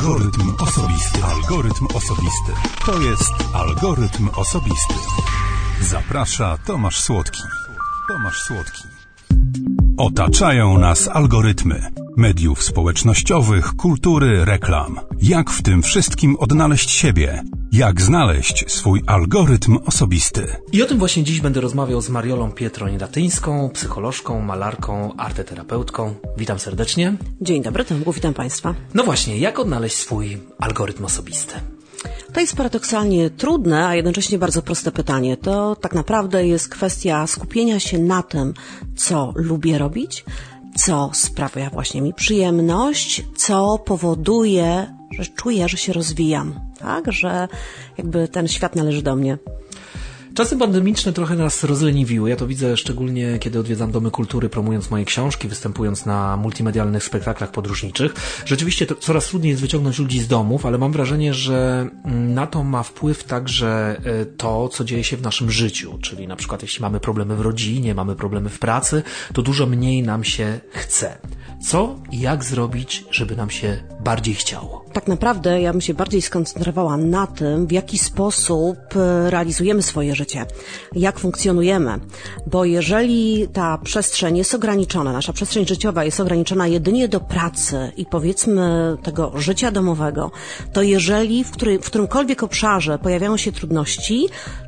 Algorytm osobisty. Algorytm osobisty. To jest Algorytm osobisty. Zaprasza Tomasz Słodki. Tomasz Słodki. Otaczają nas algorytmy mediów społecznościowych, kultury, reklam. Jak w tym wszystkim odnaleźć siebie? Jak znaleźć swój algorytm osobisty? I o tym właśnie dziś będę rozmawiał z Mariolą Pietroń-Latyńską, psycholożką, malarką, arteterapeutką. Witam serdecznie. Dzień dobry, Tomku, witam Państwa. No właśnie, jak odnaleźć swój algorytm osobisty? To jest paradoksalnie trudne, a jednocześnie bardzo proste pytanie. To tak naprawdę jest kwestia skupienia się na tym, co lubię robić, co sprawia właśnie mi przyjemność, co powoduje, że czuję, że się rozwijam, tak? Że jakby ten świat należy do mnie. Czasy pandemiczne trochę nas rozleniwiły. Ja to widzę szczególnie, kiedy odwiedzam domy kultury, promując moje książki, występując na multimedialnych spektaklach podróżniczych. Rzeczywiście coraz trudniej jest wyciągnąć ludzi z domów, ale mam wrażenie, że na to ma wpływ także to, co dzieje się w naszym życiu. Czyli na przykład jeśli mamy problemy w rodzinie, mamy problemy w pracy, to dużo mniej nam się chce. Co i jak zrobić, żeby nam się bardziej chciało? Tak naprawdę ja bym się bardziej skoncentrowała na tym, w jaki sposób realizujemy swoje życie, jak funkcjonujemy, bo jeżeli ta przestrzeń jest ograniczona, nasza przestrzeń życiowa jest ograniczona jedynie do pracy i powiedzmy tego życia domowego, to jeżeli w którymkolwiek obszarze pojawiają się trudności,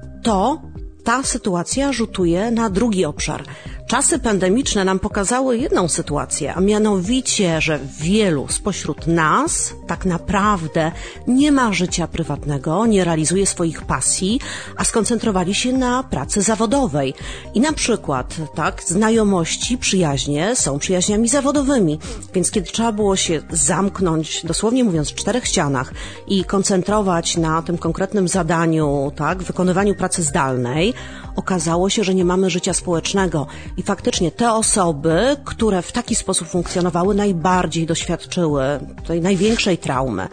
to ta sytuacja rzutuje na drugi obszar. Czasy pandemiczne nam pokazały jedną sytuację, a mianowicie, że wielu spośród nas tak naprawdę nie ma życia prywatnego, nie realizuje swoich pasji, a skoncentrowali się na pracy zawodowej. I na przykład, tak, znajomości, przyjaźnie są przyjaźniami zawodowymi, więc kiedy trzeba było się zamknąć, dosłownie mówiąc, w czterech ścianach i koncentrować na tym konkretnym zadaniu, tak, wykonywaniu pracy zdalnej, okazało się, że nie mamy życia społecznego i faktycznie te osoby, które w taki sposób funkcjonowały, najbardziej doświadczyły tej największej traumy.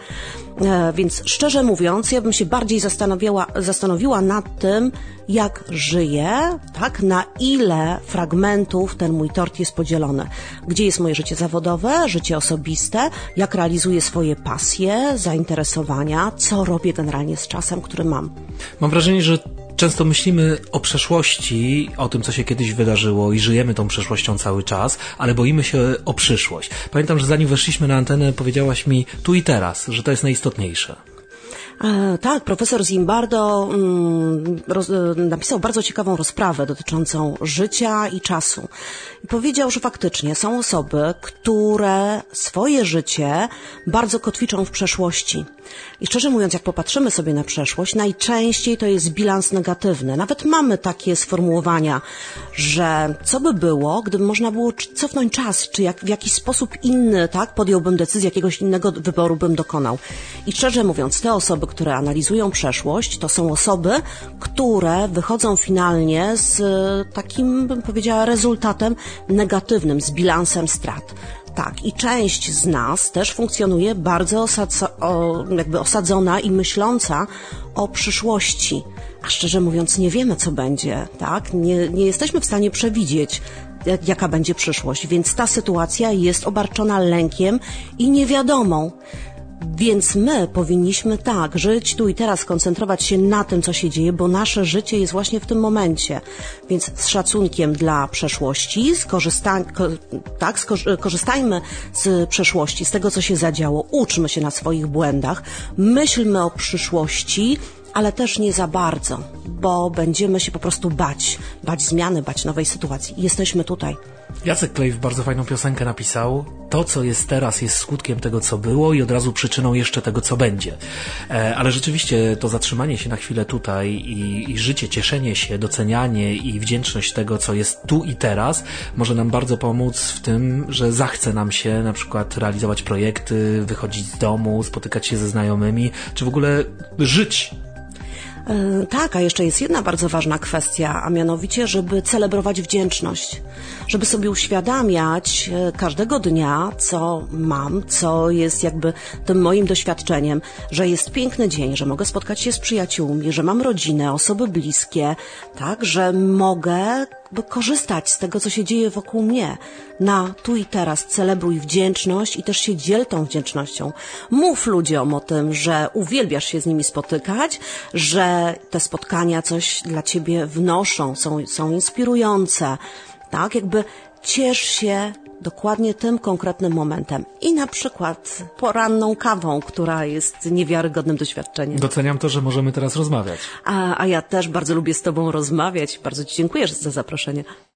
Więc szczerze mówiąc, ja bym się bardziej zastanowiła nad tym, jak żyję, tak, na ile fragmentów ten mój tort jest podzielony. Gdzie jest moje życie zawodowe, życie osobiste, jak realizuję swoje pasje, zainteresowania, co robię generalnie z czasem, który mam. Mam wrażenie, że często myślimy o przeszłości, o tym, co się kiedyś wydarzyło i żyjemy tą przeszłością cały czas, ale boimy się o przyszłość. Pamiętam, że zanim weszliśmy na antenę, powiedziałaś mi tu i teraz, że to jest najistotniejsze. Tak, profesor Zimbardo napisał bardzo ciekawą rozprawę dotyczącą życia i czasu. I powiedział, że faktycznie są osoby, które swoje życie bardzo kotwiczą w przeszłości. I szczerze mówiąc, jak popatrzymy sobie na przeszłość, najczęściej to jest bilans negatywny. Nawet mamy takie sformułowania, że co by było, gdyby można było cofnąć czas, czy w jakiś sposób inny, tak, podjąłbym decyzję, jakiegoś innego wyboru bym dokonał. I szczerze mówiąc, te osoby, które analizują przeszłość, to są osoby, które wychodzą finalnie z takim, bym powiedziała, rezultatem negatywnym, z bilansem strat. Tak, i część z nas też funkcjonuje bardzo osadzona i myśląca o przyszłości. A szczerze mówiąc, nie wiemy, co będzie, tak? Nie jesteśmy w stanie przewidzieć, jaka będzie przyszłość, więc ta sytuacja jest obarczona lękiem i niewiadomą. Więc my powinniśmy tak żyć tu i teraz, koncentrować się na tym, co się dzieje, bo nasze życie jest właśnie w tym momencie. Więc z szacunkiem dla przeszłości, korzystajmy z przeszłości, z tego, co się zadziało, uczmy się na swoich błędach, myślmy o przyszłości, ale też nie za bardzo, bo będziemy się po prostu bać zmiany, bać nowej sytuacji. Jesteśmy tutaj. Jacek Klejf bardzo fajną piosenkę napisał. To, co jest teraz, jest skutkiem tego, co było i od razu przyczyną jeszcze tego, co będzie. Ale rzeczywiście to zatrzymanie się na chwilę tutaj i życie, cieszenie się, docenianie i wdzięczność tego, co jest tu i teraz, może nam bardzo pomóc w tym, że zachce nam się na przykład realizować projekty, wychodzić z domu, spotykać się ze znajomymi, czy w ogóle żyć. Tak, a jeszcze jest jedna bardzo ważna kwestia, a mianowicie, żeby celebrować wdzięczność, żeby sobie uświadamiać każdego dnia, co mam, co jest jakby tym moim doświadczeniem, że jest piękny dzień, że mogę spotkać się z przyjaciółmi, że mam rodzinę, osoby bliskie, tak, że mogę by korzystać z tego, co się dzieje wokół mnie. Na tu i teraz celebruj wdzięczność i też się dziel tą wdzięcznością. Mów ludziom o tym, że uwielbiasz się z nimi spotykać, że te spotkania coś dla ciebie wnoszą, są inspirujące. Tak, jakby ciesz się dokładnie tym konkretnym momentem. I na przykład poranną kawą, która jest niewiarygodnym doświadczeniem. Doceniam to, że możemy teraz rozmawiać. A ja też bardzo lubię z tobą rozmawiać. Bardzo ci dziękuję za zaproszenie.